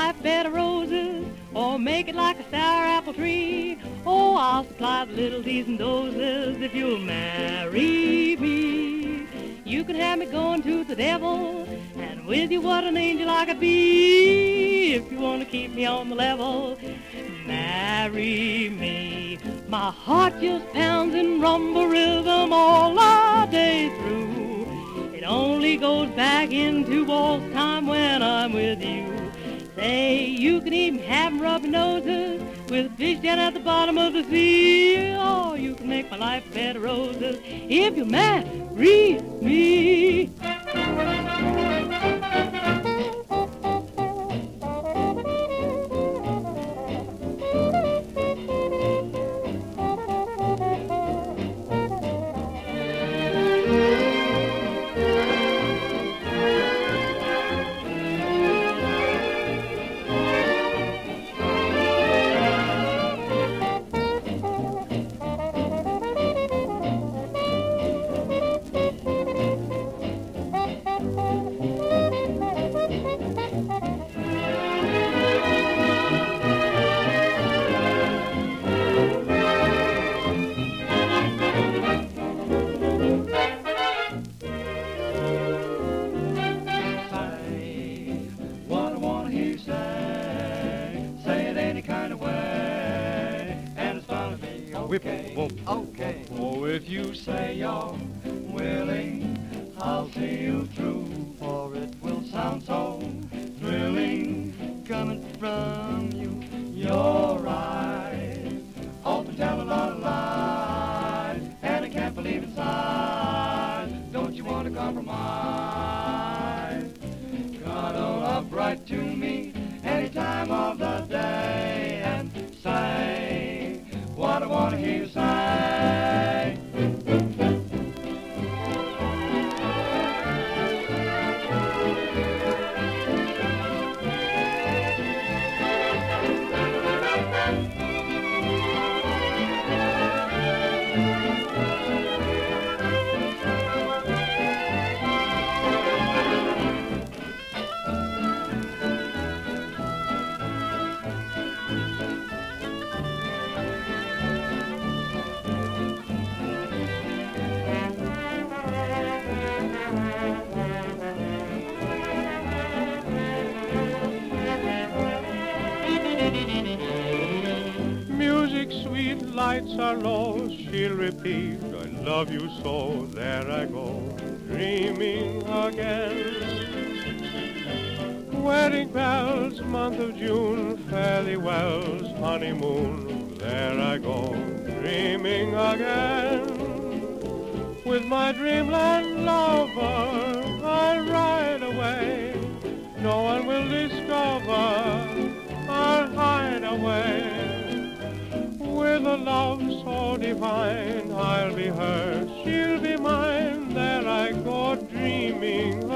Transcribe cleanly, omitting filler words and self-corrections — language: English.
life bed of roses, or make it like a sour apple tree. Oh, I'll supply the little D's and doses if you'll marry me. You can have me going to the devil, and with you what an angel I could be. If you want to keep me on the level, marry me. My heart just pounds in rumble rhythm all the day through. It only goes back into waltz time when I'm with you. Say, you can even have 'em rubbing noses with fish down at the bottom of the sea. Oh, you can make my life a bed of roses if you marry me. Okay. Oh, if you say you're willing, I'll see you through, for it will sound so thrilling coming from you. Your eyes often tell a lot of lies, and I can't believe inside. Don't you want to compromise? Cuddle up right to me any time of the day and say what I want to hear you say. Sweet lights are low, she'll repeat, I love you so, there I go, dreaming again. Wedding bells, month of June, fairly wells, honeymoon, there I go, dreaming again. With my dreamland lover, I'll ride away, no one will discover, I'll hide away. With a love so divine, I'll be hers, she'll be mine, there I go dreaming